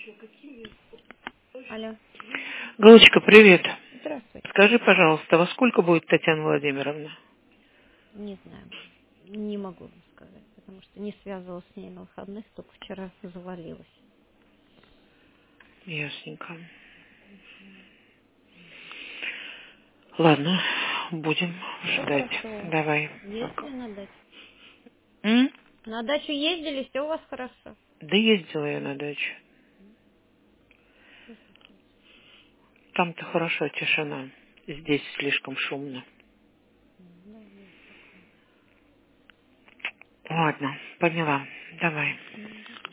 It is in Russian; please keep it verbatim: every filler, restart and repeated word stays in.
Алло. Галочка, привет. Здравствуйте. Скажи, пожалуйста, во сколько будет Татьяна Владимировна? Не знаю. Не могу вам сказать, потому что не связывалась с ней на выходных, только вчера завалилась. Ясненько. Ладно, будем Все ждать. хорошо. Давай. Ездили на дачу? М? На дачу ездили, все у вас хорошо. Да ездила я на дачу. Там-то хорошо, тишина. Здесь слишком шумно. Да, есть такое. Ладно, поняла. Давай. Мгм.